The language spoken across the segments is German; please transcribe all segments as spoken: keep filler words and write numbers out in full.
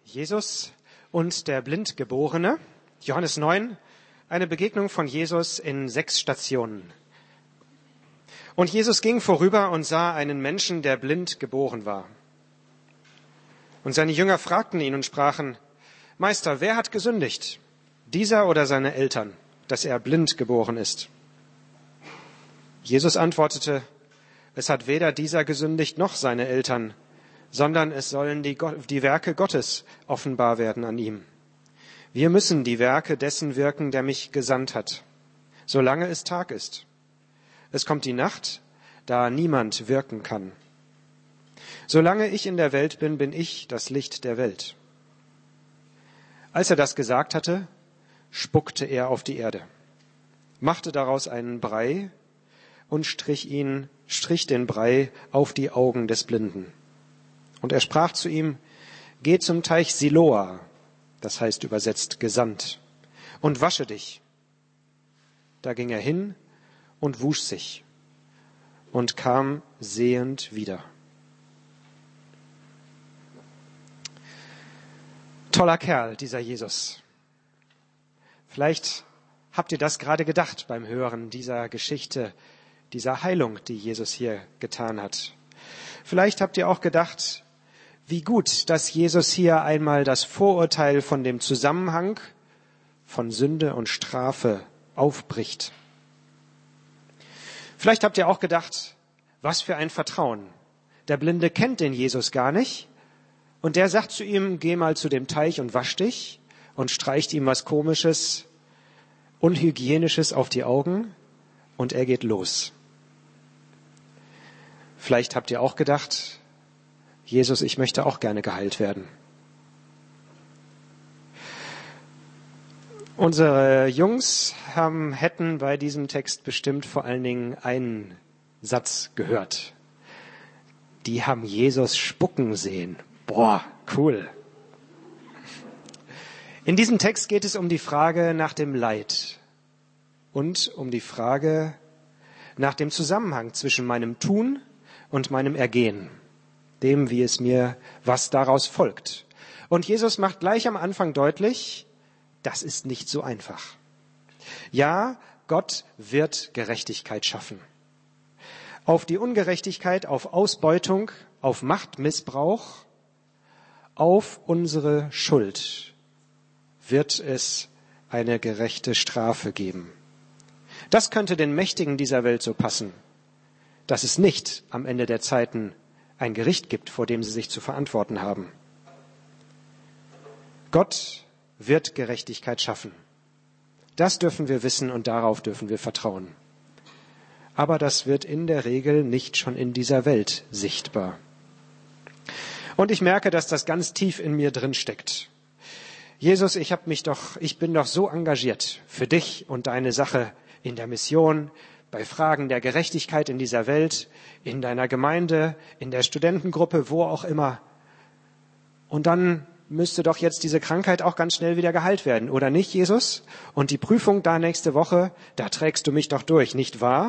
Jesus und der Blindgeborene, Johannes neun, eine Begegnung von Jesus in sechs Stationen. Und Jesus ging vorüber und sah einen Menschen, der blind geboren war. Und seine Jünger fragten ihn und sprachen: Meister, wer hat gesündigt, dieser oder seine Eltern, dass er blind geboren ist? Jesus antwortete: Es hat weder dieser gesündigt noch seine Eltern, sondern es sollen die, die Werke Gottes offenbar werden an ihm. Wir müssen die Werke dessen wirken, der mich gesandt hat, solange es Tag ist. Es kommt die Nacht, da niemand wirken kann. Solange ich in der Welt bin, bin ich das Licht der Welt. Als er das gesagt hatte, spuckte er auf die Erde, machte daraus einen Brei und strich ihn, strich den Brei auf die Augen des Blinden. Und er sprach zu ihm: Geh zum Teich Siloa, das heißt übersetzt gesandt, und wasche dich. Da ging er hin und wusch sich und kam sehend wieder. Toller Kerl, dieser Jesus. Vielleicht habt ihr das gerade gedacht beim Hören dieser Geschichte, dieser Heilung, die Jesus hier getan hat. Vielleicht habt ihr auch gedacht, wie gut, dass Jesus hier einmal das Vorurteil von dem Zusammenhang von Sünde und Strafe aufbricht. Vielleicht habt ihr auch gedacht, was für ein Vertrauen. Der Blinde kennt den Jesus gar nicht und der sagt zu ihm: Geh mal zu dem Teich und wasch dich, und streicht ihm was Komisches, Unhygienisches auf die Augen und er geht los. Vielleicht habt ihr auch gedacht: Jesus, ich möchte auch gerne geheilt werden. Unsere Jungs haben, hätten bei diesem Text bestimmt vor allen Dingen einen Satz gehört. Die haben Jesus spucken sehen. Boah, cool. In diesem Text geht es um die Frage nach dem Leid und um die Frage nach dem Zusammenhang zwischen meinem Tun und meinem Ergehen, dem, wie es mir, was daraus folgt. Und Jesus macht gleich am Anfang deutlich, das ist nicht so einfach. Ja, Gott wird Gerechtigkeit schaffen. Auf die Ungerechtigkeit, auf Ausbeutung, auf Machtmissbrauch, auf unsere Schuld wird es eine gerechte Strafe geben. Das könnte den Mächtigen dieser Welt so passen, dass es nicht am Ende der Zeiten ein Gericht gibt, vor dem sie sich zu verantworten haben. Gott wird Gerechtigkeit schaffen. Das dürfen wir wissen und darauf dürfen wir vertrauen. Aber das wird in der Regel nicht schon in dieser Welt sichtbar. Und ich merke, dass das ganz tief in mir drin steckt. Jesus, ich hab mich doch, ich bin doch so engagiert für dich und deine Sache in der Mission, bei Fragen der Gerechtigkeit in dieser Welt, in deiner Gemeinde, in der Studentengruppe, wo auch immer. Und dann müsste doch jetzt diese Krankheit auch ganz schnell wieder geheilt werden, oder nicht, Jesus? Und die Prüfung da nächste Woche, da trägst du mich doch durch, nicht wahr?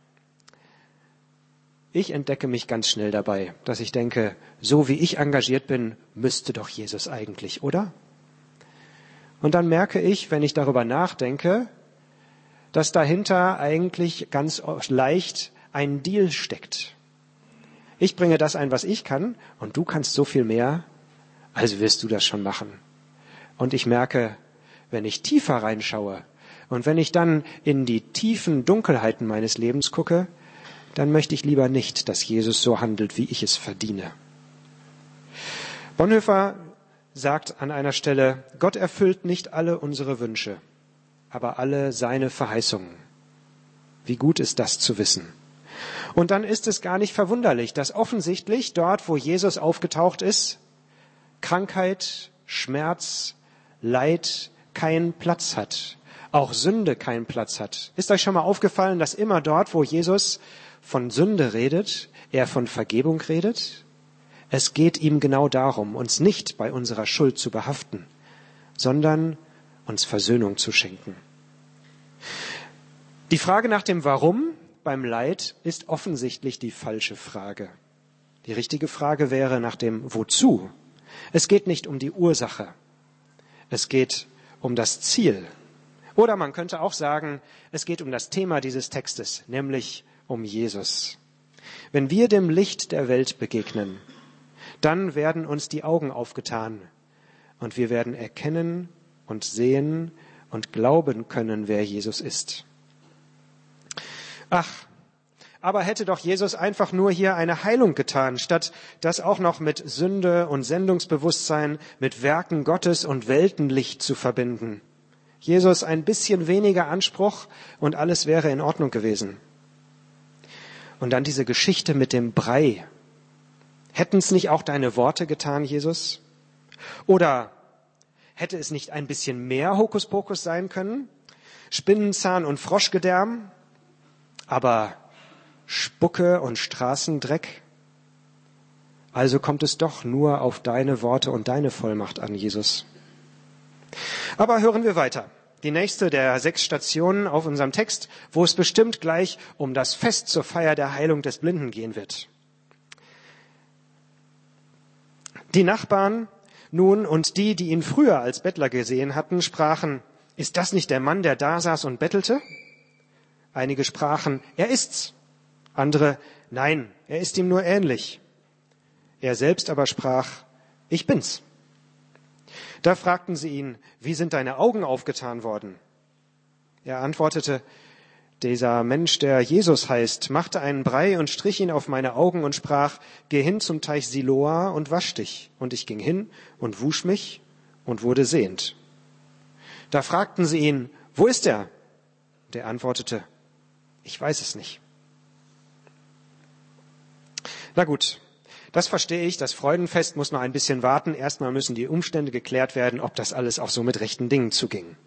Ich entdecke mich ganz schnell dabei, dass ich denke, so wie ich engagiert bin, müsste doch Jesus eigentlich, oder? Und dann merke ich, wenn ich darüber nachdenke, dass dahinter eigentlich ganz leicht ein Deal steckt. Ich bringe das ein, was ich kann, und du kannst so viel mehr, also wirst du das schon machen. Und ich merke, wenn ich tiefer reinschaue und wenn ich dann in die tiefen Dunkelheiten meines Lebens gucke, dann möchte ich lieber nicht, dass Jesus so handelt, wie ich es verdiene. Bonhoeffer sagt an einer Stelle: Gott erfüllt nicht alle unsere Wünsche, aber alle seine Verheißungen. Wie gut ist das zu wissen? Und dann ist es gar nicht verwunderlich, dass offensichtlich dort, wo Jesus aufgetaucht ist, Krankheit, Schmerz, Leid keinen Platz hat. Auch Sünde keinen Platz hat. Ist euch schon mal aufgefallen, dass immer dort, wo Jesus von Sünde redet, er von Vergebung redet? Es geht ihm genau darum, uns nicht bei unserer Schuld zu behaften, sondern uns Versöhnung zu schenken. Die Frage nach dem Warum beim Leid ist offensichtlich die falsche Frage. Die richtige Frage wäre nach dem Wozu. Es geht nicht um die Ursache. Es geht um das Ziel. Oder man könnte auch sagen, es geht um das Thema dieses Textes, nämlich um Jesus. Wenn wir dem Licht der Welt begegnen, dann werden uns die Augen aufgetan und wir werden erkennen und sehen und glauben können, wer Jesus ist. Ach, aber hätte doch Jesus einfach nur hier eine Heilung getan, statt das auch noch mit Sünde und Sendungsbewusstsein, mit Werken Gottes und Weltenlicht zu verbinden. Jesus ein bisschen weniger Anspruch und alles wäre in Ordnung gewesen. Und dann diese Geschichte mit dem Brei. Hätten es nicht auch deine Worte getan, Jesus? Oder hätte es nicht ein bisschen mehr Hokuspokus sein können? Spinnenzahn und Froschgedärm, aber Spucke und Straßendreck? Also kommt es doch nur auf deine Worte und deine Vollmacht an, Jesus. Aber hören wir weiter. Die nächste der sechs Stationen auf unserem Text, wo es bestimmt gleich um das Fest zur Feier der Heilung des Blinden gehen wird. Die Nachbarn nun und die, die ihn früher als Bettler gesehen hatten, sprachen, ist das nicht der Mann, der da saß und bettelte? Einige sprachen, er ist's. Andere, nein, er ist ihm nur ähnlich. Er selbst aber sprach, ich bin's. Da fragten sie ihn, wie sind deine Augen aufgetan worden? Er antwortete, dieser Mensch, der Jesus heißt, machte einen Brei und strich ihn auf meine Augen und sprach, geh hin zum Teich Siloa und wasch dich. Und ich ging hin und wusch mich und wurde sehend. Da fragten sie ihn, wo ist er? Der antwortete, ich weiß es nicht. Na gut, das verstehe ich. Das Freudenfest muss noch ein bisschen warten. Erstmal müssen die Umstände geklärt werden, ob das alles auch so mit rechten Dingen zuging.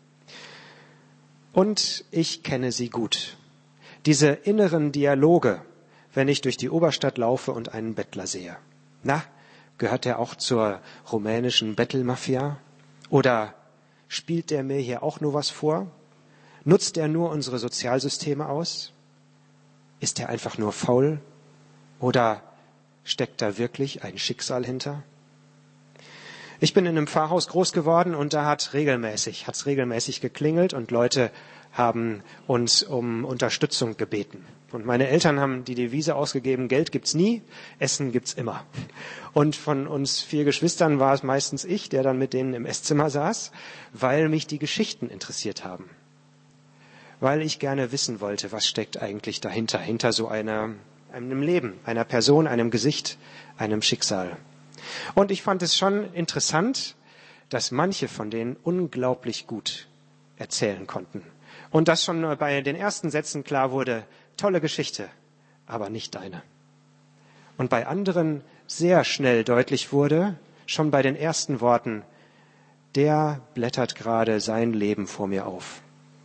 Und ich kenne sie gut. Diese inneren Dialoge, wenn ich durch die Oberstadt laufe und einen Bettler sehe. Na, gehört der auch zur rumänischen Bettelmafia? Oder spielt der mir hier auch nur was vor? Nutzt er nur unsere Sozialsysteme aus? Ist er einfach nur faul? Oder steckt da wirklich ein Schicksal hinter? Ich bin in einem Pfarrhaus groß geworden und da hat regelmäßig, hat's regelmäßig geklingelt und Leute haben uns um Unterstützung gebeten. Und meine Eltern haben die Devise ausgegeben, Geld gibt's nie, Essen gibt's immer. Und von uns vier Geschwistern war es meistens ich, der dann mit denen im Esszimmer saß, weil mich die Geschichten interessiert haben. Weil ich gerne wissen wollte, was steckt eigentlich dahinter, hinter so einer, einem Leben, einer Person, einem Gesicht, einem Schicksal. Und ich fand es schon interessant, dass manche von denen unglaublich gut erzählen konnten. Und dass schon bei den ersten Sätzen klar wurde, tolle Geschichte, aber nicht deine. Und bei anderen sehr schnell deutlich wurde, schon bei den ersten Worten, der blättert gerade sein Leben vor mir auf.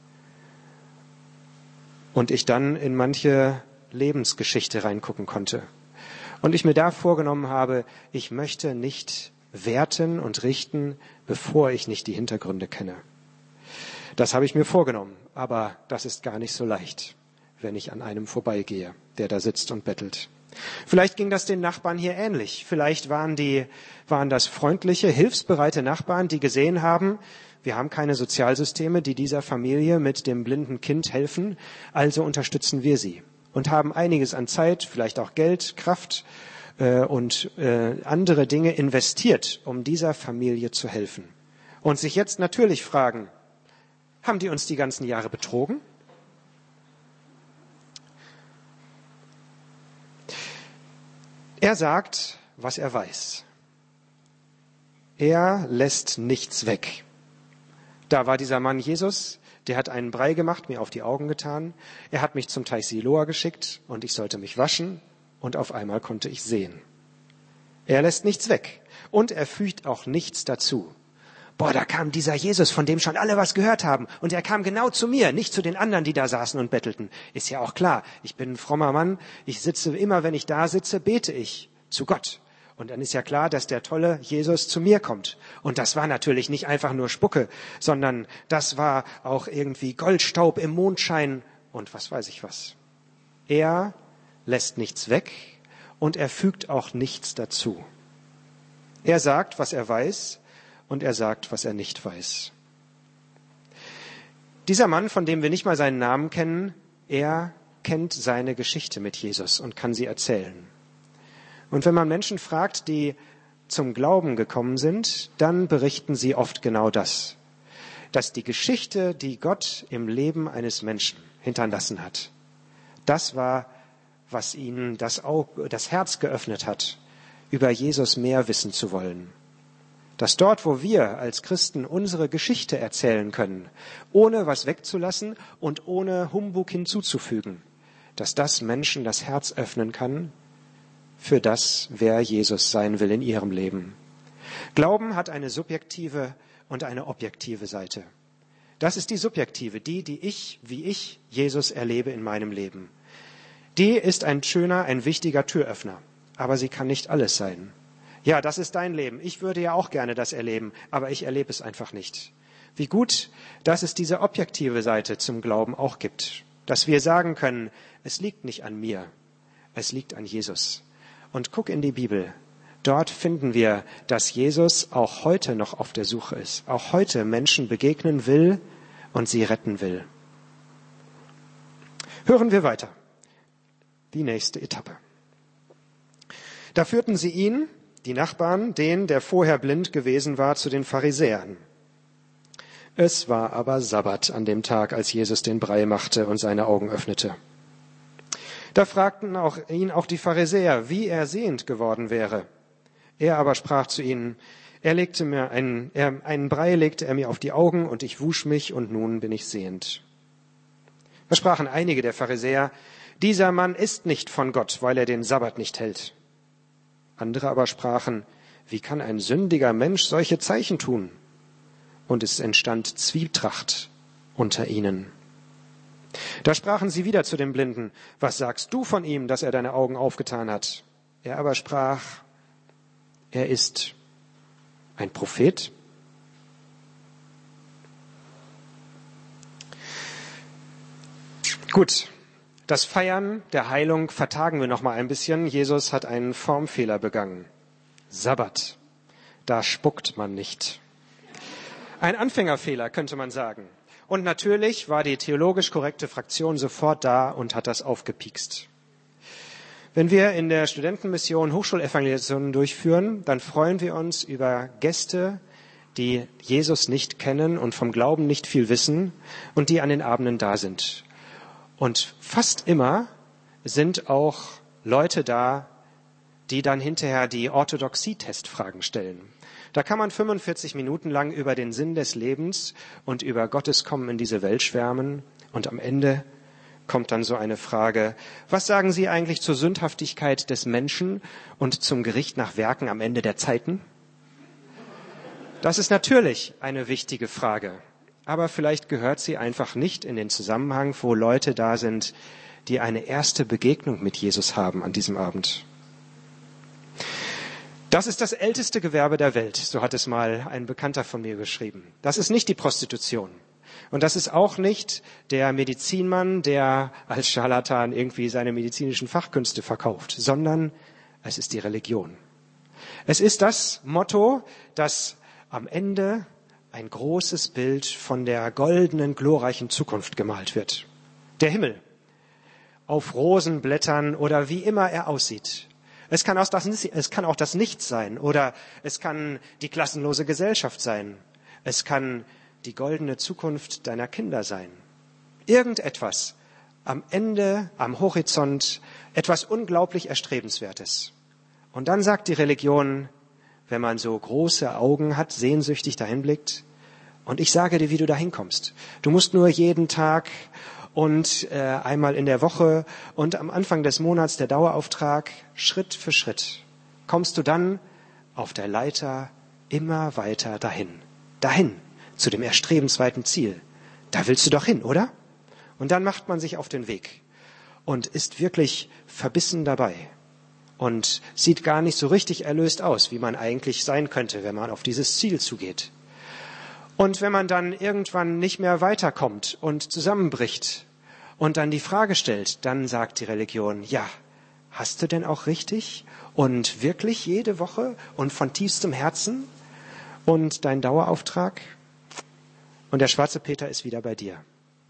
Und ich dann in manche Lebensgeschichte reingucken konnte. Und ich mir da vorgenommen habe, ich möchte nicht werten und richten, bevor ich nicht die Hintergründe kenne. Das habe ich mir vorgenommen, aber das ist gar nicht so leicht, wenn ich an einem vorbeigehe, der da sitzt und bettelt. Vielleicht ging das den Nachbarn hier ähnlich. Vielleicht waren die, waren das freundliche, hilfsbereite Nachbarn, die gesehen haben, wir haben keine Sozialsysteme, die dieser Familie mit dem blinden Kind helfen, also unterstützen wir sie. Und haben einiges an Zeit, vielleicht auch Geld, Kraft äh, und äh, andere Dinge investiert, um dieser Familie zu helfen. Und sich jetzt natürlich fragen, haben die uns die ganzen Jahre betrogen? Er sagt, was er weiß. Er lässt nichts weg. Da war dieser Mann Jesus, der hat einen Brei gemacht, mir auf die Augen getan. Er hat mich zum Teich Siloa geschickt und ich sollte mich waschen und auf einmal konnte ich sehen. Er lässt nichts weg und er fügt auch nichts dazu. Boah, da kam dieser Jesus, von dem schon alle was gehört haben und er kam genau zu mir, nicht zu den anderen, die da saßen und bettelten. Ist ja auch klar, ich bin ein frommer Mann, ich sitze immer, wenn ich da sitze, bete ich zu Gott. Und dann ist ja klar, dass der tolle Jesus zu mir kommt. Und das war natürlich nicht einfach nur Spucke, sondern das war auch irgendwie Goldstaub im Mondschein und was weiß ich was. Er lässt nichts weg und er fügt auch nichts dazu. Er sagt, was er weiß, und er sagt, was er nicht weiß. Dieser Mann, von dem wir nicht mal seinen Namen kennen, er kennt seine Geschichte mit Jesus und kann sie erzählen. Und wenn man Menschen fragt, die zum Glauben gekommen sind, dann berichten sie oft genau das, dass die Geschichte, die Gott im Leben eines Menschen hinterlassen hat, das war, was ihnen das Auge, das Herz geöffnet hat, über Jesus mehr wissen zu wollen. Dass dort, wo wir als Christen unsere Geschichte erzählen können, ohne was wegzulassen und ohne Humbug hinzuzufügen, dass das Menschen das Herz öffnen kann für das, wer Jesus sein will in ihrem Leben. Glauben hat eine subjektive und eine objektive Seite. Das ist die subjektive, die, die ich, wie ich Jesus erlebe in meinem Leben. Die ist ein schöner, ein wichtiger Türöffner, aber sie kann nicht alles sein. Ja, das ist dein Leben. Ich würde ja auch gerne das erleben, aber ich erlebe es einfach nicht. Wie gut, dass es diese objektive Seite zum Glauben auch gibt. Dass wir sagen können, es liegt nicht an mir, es liegt an Jesus. Und guck in die Bibel. Dort finden wir, dass Jesus auch heute noch auf der Suche ist. Auch heute Menschen begegnen will und sie retten will. Hören wir weiter. Die nächste Etappe. Da führten sie ihn, die Nachbarn, den, der vorher blind gewesen war, zu den Pharisäern. Es war aber Sabbat an dem Tag, als Jesus den Brei machte und seine Augen öffnete. Da fragten auch ihn auch die Pharisäer, wie er sehend geworden wäre. Er aber sprach zu ihnen, er legte mir einen, er, einen Brei legte er mir auf die Augen und ich wusch mich und nun bin ich sehend. Da sprachen einige der Pharisäer, dieser Mann ist nicht von Gott, weil er den Sabbat nicht hält. Andere aber sprachen, wie kann ein sündiger Mensch solche Zeichen tun? Und es entstand Zwietracht unter ihnen. Da sprachen sie wieder zu dem Blinden, was sagst du von ihm, dass er deine Augen aufgetan hat? Er aber sprach, er ist ein Prophet. Gut. Das Feiern der Heilung vertagen wir noch mal ein bisschen. Jesus hat einen Formfehler begangen. Sabbat. Da spuckt man nicht. Ein Anfängerfehler, könnte man sagen. Und natürlich war die theologisch korrekte Fraktion sofort da und hat das aufgepiekst. Wenn wir in der Studentenmission Hochschulevangelisationen durchführen, dann freuen wir uns über Gäste, die Jesus nicht kennen und vom Glauben nicht viel wissen und die an den Abenden da sind. Und fast immer sind auch Leute da, die dann hinterher die Orthodoxie-Testfragen stellen. Da kann man fünfundvierzig Minuten lang über den Sinn des Lebens und über Gottes Kommen in diese Welt schwärmen. Und am Ende kommt dann so eine Frage, was sagen Sie eigentlich zur Sündhaftigkeit des Menschen und zum Gericht nach Werken am Ende der Zeiten? Das ist natürlich eine wichtige Frage. Aber vielleicht gehört sie einfach nicht in den Zusammenhang, wo Leute da sind, die eine erste Begegnung mit Jesus haben an diesem Abend. Das ist das älteste Gewerbe der Welt, so hat es mal ein Bekannter von mir geschrieben. Das ist nicht die Prostitution. Und das ist auch nicht der Medizinmann, der als Scharlatan irgendwie seine medizinischen Fachkünste verkauft, sondern es ist die Religion. Es ist das Motto, das am Ende ein großes Bild von der goldenen, glorreichen Zukunft gemalt wird. Der Himmel auf Rosenblättern oder wie immer er aussieht. Es kann auch das, es kann auch das Nichts sein oder es kann die klassenlose Gesellschaft sein. Es kann die goldene Zukunft deiner Kinder sein. Irgendetwas am Ende, am Horizont, etwas unglaublich Erstrebenswertes. Und dann sagt die Religion, wenn man so große Augen hat, sehnsüchtig dahin blickt. Und ich sage dir, wie du dahin kommst. Du musst nur jeden Tag und äh, einmal in der Woche und am Anfang des Monats der Dauerauftrag, Schritt für Schritt, kommst du dann auf der Leiter immer weiter dahin. Dahin, zu dem erstrebenswerten Ziel. Da willst du doch hin, oder? Und dann macht man sich auf den Weg und ist wirklich verbissen dabei. Und sieht gar nicht so richtig erlöst aus, wie man eigentlich sein könnte, wenn man auf dieses Ziel zugeht. Und wenn man dann irgendwann nicht mehr weiterkommt und zusammenbricht und dann die Frage stellt, dann sagt die Religion, ja, Hast du denn auch richtig und wirklich jede Woche und von tiefstem Herzen und dein Dauerauftrag? Und der schwarze Peter ist wieder bei dir.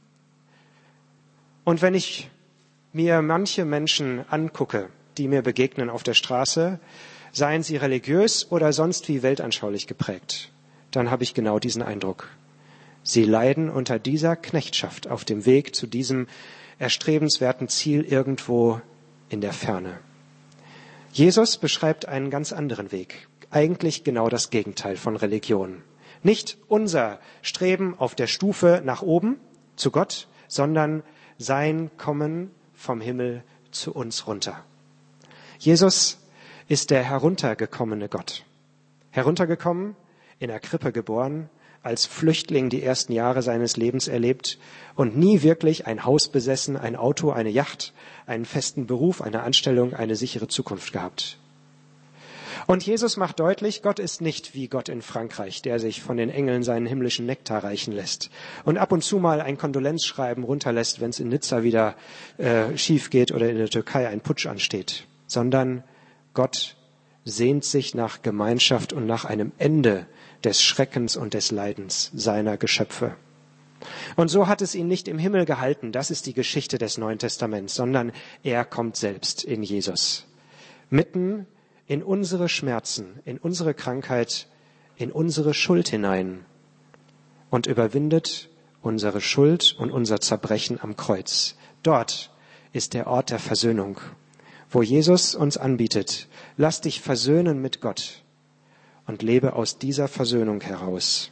Und wenn ich mir manche Menschen angucke, die mir begegnen auf der Straße, seien sie religiös oder sonst wie weltanschaulich geprägt, dann habe ich genau diesen Eindruck. Sie leiden unter dieser Knechtschaft auf dem Weg zu diesem erstrebenswerten Ziel irgendwo in der Ferne. Jesus beschreibt einen ganz anderen Weg, eigentlich genau das Gegenteil von Religion. Nicht unser Streben auf der Stufe nach oben zu Gott, sondern sein Kommen vom Himmel zu uns runter. Jesus ist der heruntergekommene Gott. Heruntergekommen, in der Krippe geboren, als Flüchtling die ersten Jahre seines Lebens erlebt und nie wirklich ein Haus besessen, ein Auto, eine Yacht, einen festen Beruf, eine Anstellung, eine sichere Zukunft gehabt. Und Jesus macht deutlich, Gott ist nicht wie Gott in Frankreich, der sich von den Engeln seinen himmlischen Nektar reichen lässt und ab und zu mal ein Kondolenzschreiben runterlässt, wenn es in Nizza wieder äh, schief geht oder in der Türkei ein Putsch ansteht, sondern Gott sehnt sich nach Gemeinschaft und nach einem Ende des Schreckens und des Leidens seiner Geschöpfe. Und so hat es ihn nicht im Himmel gehalten, das ist die Geschichte des Neuen Testaments, sondern er kommt selbst in Jesus. Mitten in unsere Schmerzen, in unsere Krankheit, in unsere Schuld hinein und überwindet unsere Schuld und unser Zerbrechen am Kreuz. Dort ist der Ort der Versöhnung, wo Jesus uns anbietet, lass dich versöhnen mit Gott und lebe aus dieser Versöhnung heraus.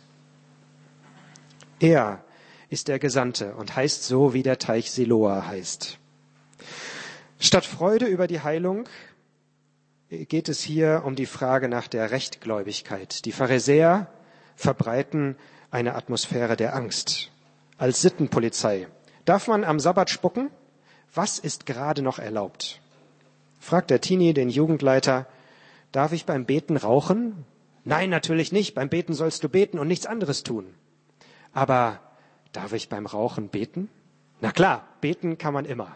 Er ist der Gesandte und heißt so, wie der Teich Siloa heißt. Statt Freude über die Heilung geht es hier um die Frage nach der Rechtgläubigkeit. Die Pharisäer verbreiten eine Atmosphäre der Angst. Als Sittenpolizei. Darf man am Sabbat spucken? Was ist gerade noch erlaubt? Fragt der Teenie den Jugendleiter, darf ich beim Beten rauchen? Nein, natürlich nicht. Beim Beten sollst du beten und nichts anderes tun. Aber darf ich beim Rauchen beten? Na klar, beten kann man immer.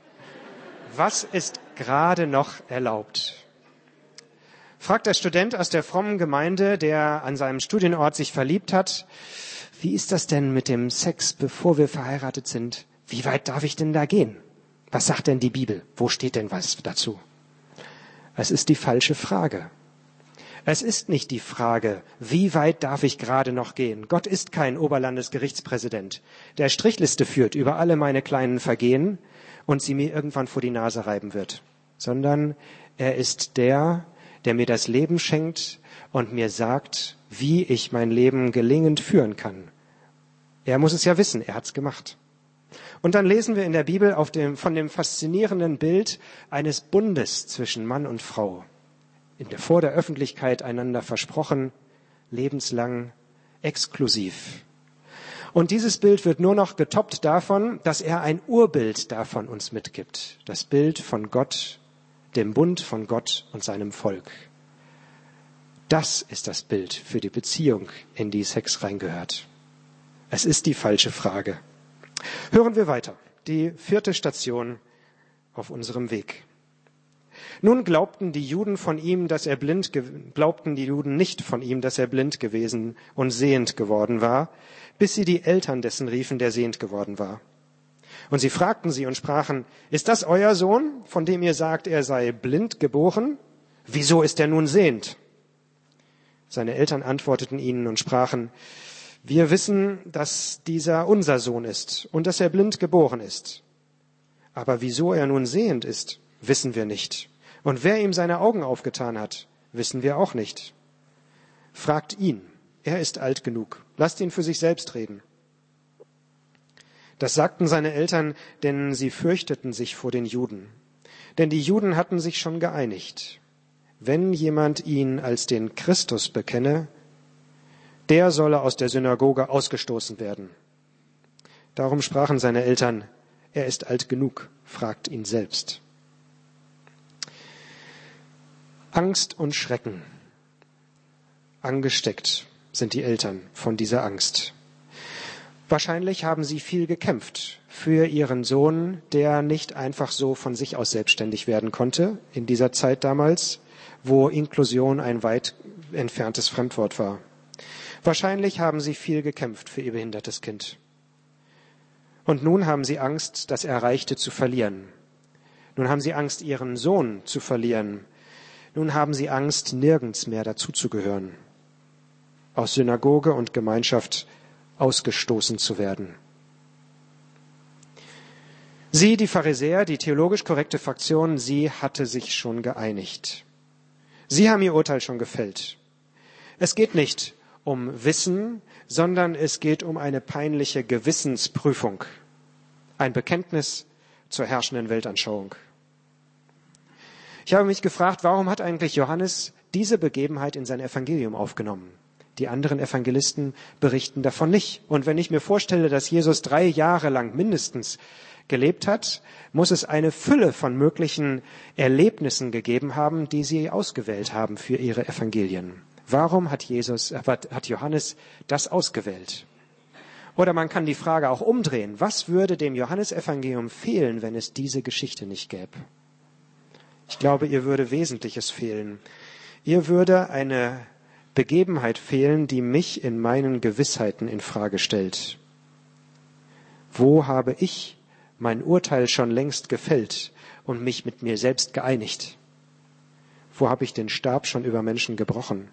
Was ist gerade noch erlaubt? Fragt der Student aus der frommen Gemeinde, der an seinem Studienort sich verliebt hat, wie ist das denn mit dem Sex, bevor wir verheiratet sind? Wie weit darf ich denn da gehen? Was sagt denn die Bibel? Wo steht denn was dazu? Es ist die falsche Frage. Es ist nicht die Frage, wie weit darf ich gerade noch gehen? Gott ist kein Oberlandesgerichtspräsident, der Strichliste führt über alle meine kleinen Vergehen und sie mir irgendwann vor die Nase reiben wird, sondern er ist der, der mir das Leben schenkt und mir sagt, wie ich mein Leben gelingend führen kann. Er muss es ja wissen, er hat's gemacht. Und dann lesen wir in der Bibel auf dem, von dem faszinierenden Bild eines Bundes zwischen Mann und Frau. In der, vor der Öffentlichkeit einander versprochen, lebenslang, exklusiv. Und dieses Bild wird nur noch getoppt davon, dass er ein Urbild davon uns mitgibt. Das Bild von Gott, dem Bund von Gott und seinem Volk. Das ist das Bild für die Beziehung, in die Sex reingehört. Es ist die falsche Frage. Hören wir weiter. Die vierte Station auf unserem Weg. Nun glaubten die Juden von ihm, dass er blind, glaubten die Juden nicht von ihm, dass er blind gewesen und sehend geworden war, bis sie die Eltern dessen riefen, der sehend geworden war. Und sie fragten sie und sprachen, ist das euer Sohn, von dem ihr sagt, er sei blind geboren? Wieso ist er nun sehend? Seine Eltern antworteten ihnen und sprachen, wir wissen, dass dieser unser Sohn ist und dass er blind geboren ist. Aber wieso er nun sehend ist, wissen wir nicht. Und wer ihm seine Augen aufgetan hat, wissen wir auch nicht. Fragt ihn, er ist alt genug. Lasst ihn für sich selbst reden. Das sagten seine Eltern, denn sie fürchteten sich vor den Juden. Denn die Juden hatten sich schon geeinigt. Wenn jemand ihn als den Christus bekenne, der solle aus der Synagoge ausgestoßen werden. Darum sprachen seine Eltern, er ist alt genug, fragt ihn selbst. Angst und Schrecken. Angesteckt sind die Eltern von dieser Angst. Wahrscheinlich haben sie viel gekämpft für ihren Sohn, der nicht einfach so von sich aus selbstständig werden konnte in dieser Zeit damals, wo Inklusion ein weit entferntes Fremdwort war. Wahrscheinlich haben sie viel gekämpft für ihr behindertes Kind. Und nun haben sie Angst, das Erreichte zu verlieren. Nun haben sie Angst, ihren Sohn zu verlieren. Nun haben sie Angst, nirgends mehr dazuzugehören, aus Synagoge und Gemeinschaft ausgestoßen zu werden. Sie, die Pharisäer, die theologisch korrekte Fraktion, sie hatte sich schon geeinigt. Sie haben ihr Urteil schon gefällt. Es geht nicht um Wissen, sondern es geht um eine peinliche Gewissensprüfung, ein Bekenntnis zur herrschenden Weltanschauung. Ich habe mich gefragt, warum hat eigentlich Johannes diese Begebenheit in sein Evangelium aufgenommen? Die anderen Evangelisten berichten davon nicht. Und wenn ich mir vorstelle, dass Jesus drei Jahre lang mindestens gelebt hat, muss es eine Fülle von möglichen Erlebnissen gegeben haben, die sie ausgewählt haben für ihre Evangelien. Warum hat Jesus, hat Johannes das ausgewählt? Oder man kann die Frage auch umdrehen. Was würde dem Johannesevangelium fehlen, wenn es diese Geschichte nicht gäbe? Ich glaube, ihr würde Wesentliches fehlen. Ihr würde eine Begebenheit fehlen, die mich in meinen Gewissheiten in Frage stellt. Wo habe ich mein Urteil schon längst gefällt und mich mit mir selbst geeinigt? Wo habe ich den Stab schon über Menschen gebrochen?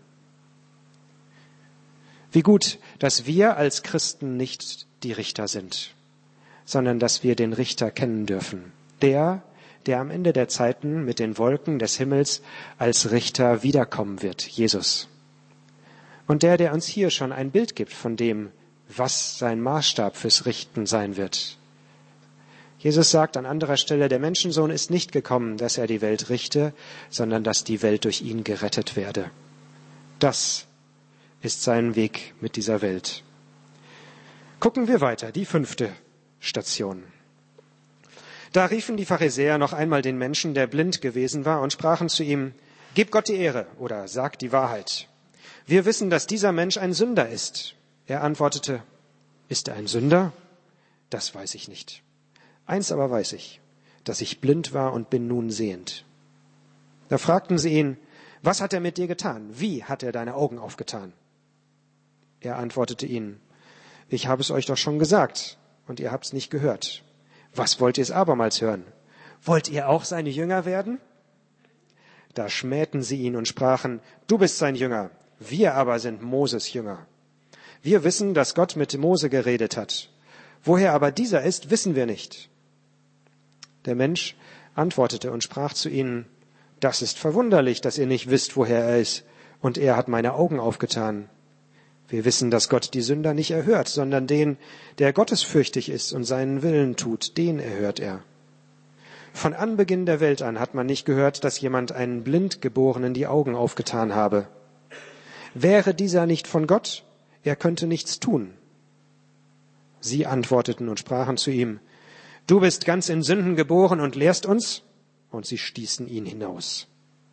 Wie gut, dass wir als Christen nicht die Richter sind, sondern dass wir den Richter kennen dürfen. Der, der am Ende der Zeiten mit den Wolken des Himmels als Richter wiederkommen wird, Jesus. Und der, der uns hier schon ein Bild gibt von dem, was sein Maßstab fürs Richten sein wird. Jesus sagt an anderer Stelle, der Menschensohn ist nicht gekommen, dass er die Welt richte, sondern dass die Welt durch ihn gerettet werde. Das ist sein Weg mit dieser Welt. Gucken wir weiter, die fünfte Station. Da riefen die Pharisäer noch einmal den Menschen, der blind gewesen war, und sprachen zu ihm, gib Gott die Ehre oder sag die Wahrheit. Wir wissen, dass dieser Mensch ein Sünder ist. Er antwortete, ist er ein Sünder? Das weiß ich nicht. Eins aber weiß ich, dass ich blind war und bin nun sehend. Da fragten sie ihn, was hat er mit dir getan? Wie hat er deine Augen aufgetan? Er antwortete ihnen, ich habe es euch doch schon gesagt und ihr habt es nicht gehört. Was wollt ihr es abermals hören? Wollt ihr auch seine Jünger werden? Da schmähten sie ihn und sprachen, du bist sein Jünger, wir aber sind Moses Jünger. Wir wissen, dass Gott mit Mose geredet hat. Woher aber dieser ist, wissen wir nicht. Der Mensch antwortete und sprach zu ihnen, das ist verwunderlich, dass ihr nicht wisst, woher er ist, und er hat meine Augen aufgetan. Wir wissen, dass Gott die Sünder nicht erhört, sondern den, der gottesfürchtig ist und seinen Willen tut, den erhört er. Von Anbeginn der Welt an hat man nicht gehört, dass jemand einen Blindgeborenen die Augen aufgetan habe. Wäre dieser nicht von Gott, er könnte nichts tun. Sie antworteten und sprachen zu ihm, du bist ganz in Sünden geboren und lehrst uns? Und sie stießen ihn hinaus.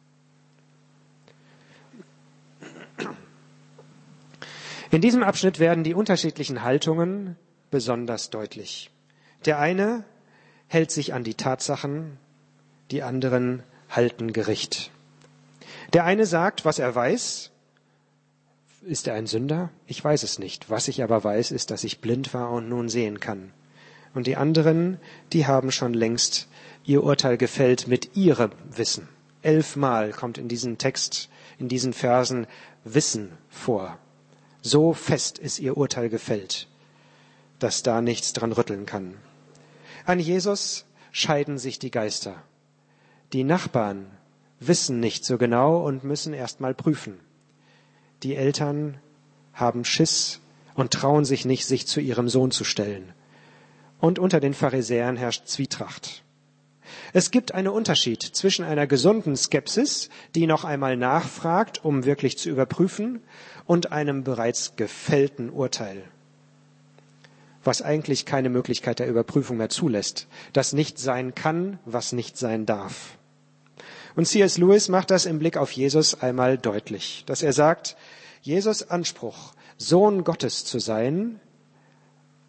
In diesem Abschnitt werden die unterschiedlichen Haltungen besonders deutlich. Der eine hält sich an die Tatsachen, die anderen halten Gericht. Der eine sagt, was er weiß. Ist er ein Sünder? Ich weiß es nicht. Was ich aber weiß, ist, dass ich blind war und nun sehen kann. Und die anderen, die haben schon längst ihr Urteil gefällt mit ihrem Wissen. Elfmal kommt in diesem Text, in diesen Versen Wissen vor. So fest ist ihr Urteil gefällt, dass da nichts dran rütteln kann. An Jesus scheiden sich die Geister. Die Nachbarn wissen nicht so genau und müssen erst mal prüfen. Die Eltern haben Schiss und trauen sich nicht, sich zu ihrem Sohn zu stellen. Und unter den Pharisäern herrscht Zwietracht. Es gibt einen Unterschied zwischen einer gesunden Skepsis, die noch einmal nachfragt, um wirklich zu überprüfen, und einem bereits gefällten Urteil, was eigentlich keine Möglichkeit der Überprüfung mehr zulässt, das nicht sein kann, was nicht sein darf. Und C S Lewis macht das im Blick auf Jesus einmal deutlich, dass er sagt, Jesus' Anspruch, Sohn Gottes zu sein,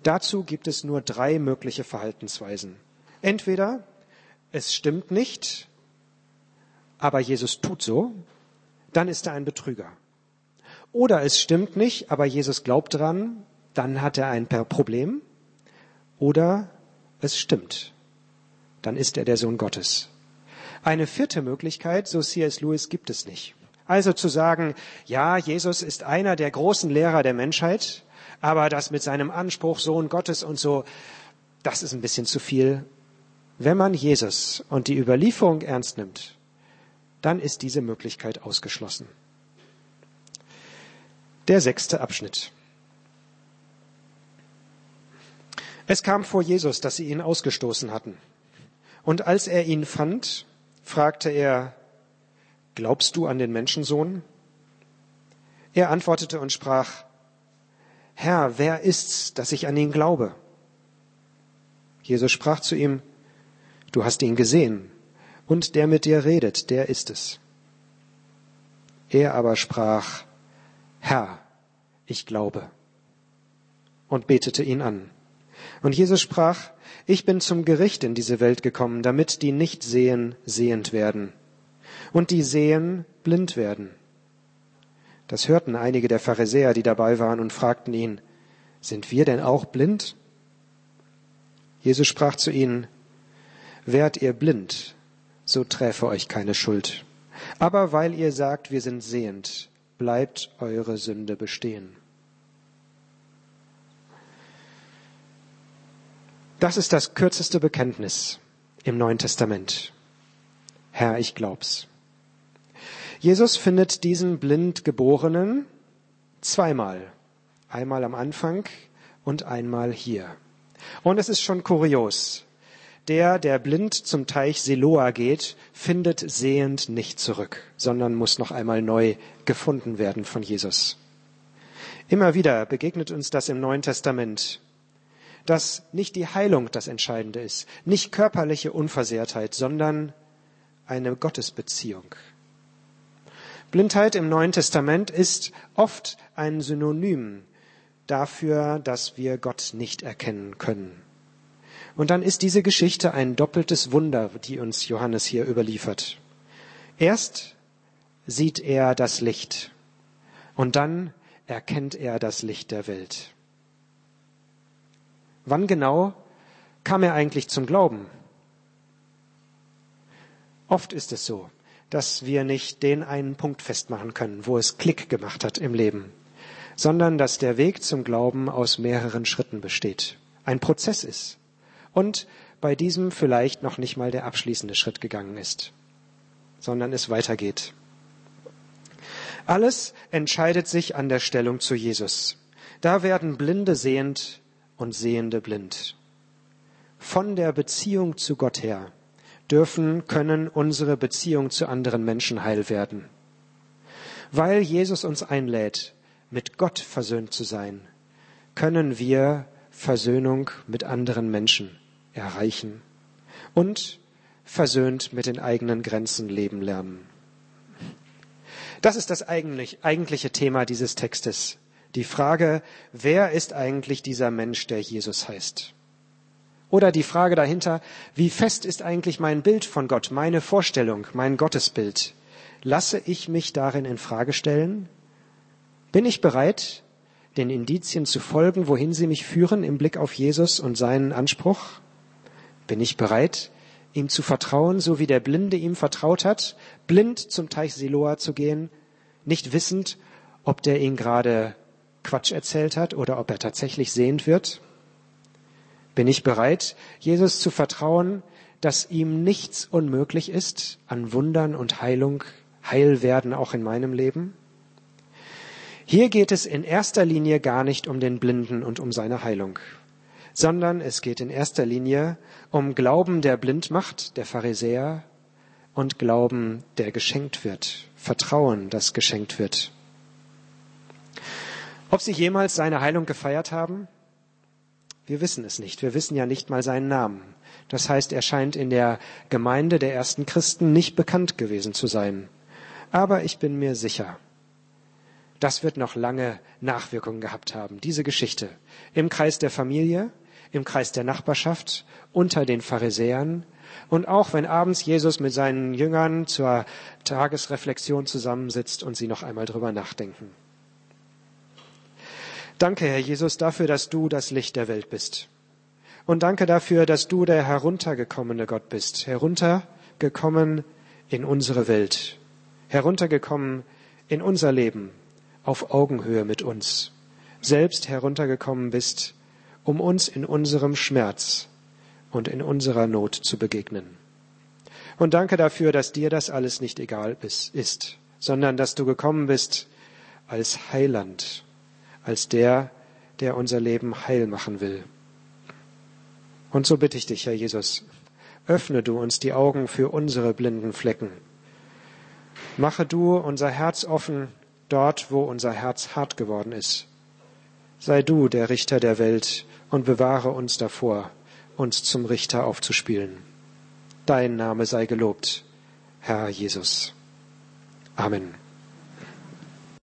Dazu gibt es nur drei mögliche Verhaltensweisen. Entweder es stimmt nicht, aber Jesus tut so, dann ist er ein Betrüger. Oder es stimmt nicht, aber Jesus glaubt dran, dann hat er ein Problem. Oder es stimmt, dann ist er der Sohn Gottes. Eine vierte Möglichkeit, so C S Lewis, gibt es nicht. Also zu sagen, ja, Jesus ist einer der großen Lehrer der Menschheit, aber das mit seinem Anspruch Sohn Gottes und so, das ist ein bisschen zu viel. Wenn man Jesus und die Überlieferung ernst nimmt, dann ist diese Möglichkeit ausgeschlossen. Der sechste Abschnitt. Es kam vor Jesus, dass sie ihn ausgestoßen hatten. Und als er ihn fand, fragte er, glaubst du an den Menschensohn? Er antwortete und sprach, Herr, wer ist's, dass ich an ihn glaube? Jesus sprach zu ihm, du hast ihn gesehen, und der mit dir redet, der ist es. Er aber sprach, Herr, ich glaube, und betete ihn an. Und Jesus sprach, ich bin zum Gericht in diese Welt gekommen, damit die nicht sehen, sehend werden, und die sehen, blind werden. Das hörten einige der Pharisäer, die dabei waren, und fragten ihn, sind wir denn auch blind? Jesus sprach zu ihnen, wärt ihr blind, so träfe euch keine Schuld. Aber weil ihr sagt, wir sind sehend, bleibt eure Sünde bestehen. Das ist das kürzeste Bekenntnis im Neuen Testament. Herr, ich glaub's. Jesus findet diesen Blindgeborenen zweimal. Einmal am Anfang und einmal hier. Und es ist schon kurios. Der, der blind zum Teich Siloa geht, findet sehend nicht zurück, sondern muss noch einmal neu gefunden werden von Jesus. Immer wieder begegnet uns das im Neuen Testament, dass nicht die Heilung das Entscheidende ist, nicht körperliche Unversehrtheit, sondern eine Gottesbeziehung. Blindheit im Neuen Testament ist oft ein Synonym dafür, dass wir Gott nicht erkennen können. Und dann ist diese Geschichte ein doppeltes Wunder, die uns Johannes hier überliefert. Erst sieht er das Licht und dann erkennt er das Licht der Welt. Wann genau kam er eigentlich zum Glauben? Oft ist es so, dass wir nicht den einen Punkt festmachen können, wo es Klick gemacht hat im Leben, sondern dass der Weg zum Glauben aus mehreren Schritten besteht, ein Prozess ist und bei diesem vielleicht noch nicht mal der abschließende Schritt gegangen ist, sondern es weitergeht. Alles entscheidet sich an der Stellung zu Jesus. Da werden Blinde sehend und Sehende blind. Von der Beziehung zu Gott her dürfen, können unsere Beziehung zu anderen Menschen heil werden. Weil Jesus uns einlädt, mit Gott versöhnt zu sein, können wir Versöhnung mit anderen Menschen erreichen und versöhnt mit den eigenen Grenzen leben lernen. Das ist das eigentlich, eigentliche Thema dieses Textes. Die Frage, wer ist eigentlich dieser Mensch, der Jesus heißt? Oder die Frage dahinter, wie fest ist eigentlich mein Bild von Gott, meine Vorstellung, mein Gottesbild? Lasse ich mich darin in Frage stellen? Bin ich bereit, den Indizien zu folgen, wohin sie mich führen im Blick auf Jesus und seinen Anspruch? Bin ich bereit, ihm zu vertrauen, so wie der Blinde ihm vertraut hat, blind zum Teich Siloa zu gehen, nicht wissend, ob der ihn gerade Quatsch erzählt hat oder ob er tatsächlich sehend wird? Bin ich bereit, Jesus zu vertrauen, dass ihm nichts unmöglich ist an Wundern und Heilung, Heilwerden auch in meinem Leben? Hier geht es in erster Linie gar nicht um den Blinden und um seine Heilung, sondern es geht in erster Linie um Glauben, der blind macht, der Pharisäer, und Glauben, der geschenkt wird, Vertrauen, das geschenkt wird. Ob sie jemals seine Heilung gefeiert haben? Wir wissen es nicht. Wir wissen ja nicht mal seinen Namen. Das heißt, er scheint in der Gemeinde der ersten Christen nicht bekannt gewesen zu sein. Aber ich bin mir sicher, das wird noch lange Nachwirkungen gehabt haben, diese Geschichte. Im Kreis der Familie, im Kreis der Nachbarschaft, unter den Pharisäern und auch wenn abends Jesus mit seinen Jüngern zur Tagesreflexion zusammensitzt und sie noch einmal drüber nachdenken. Danke, Herr Jesus, dafür, dass du das Licht der Welt bist. Und danke dafür, dass du der heruntergekommene Gott bist, heruntergekommen in unsere Welt, heruntergekommen in unser Leben, auf Augenhöhe mit uns, selbst heruntergekommen bist, um uns in unserem Schmerz und in unserer Not zu begegnen. Und danke dafür, dass dir das alles nicht egal ist, sondern dass du gekommen bist als Heiland, als der, der unser Leben heil machen will. Und so bitte ich dich, Herr Jesus, öffne du uns die Augen für unsere blinden Flecken. Mache du unser Herz offen dort, wo unser Herz hart geworden ist. Sei du der Richter der Welt und bewahre uns davor, uns zum Richter aufzuspielen. Dein Name sei gelobt, Herr Jesus. Amen.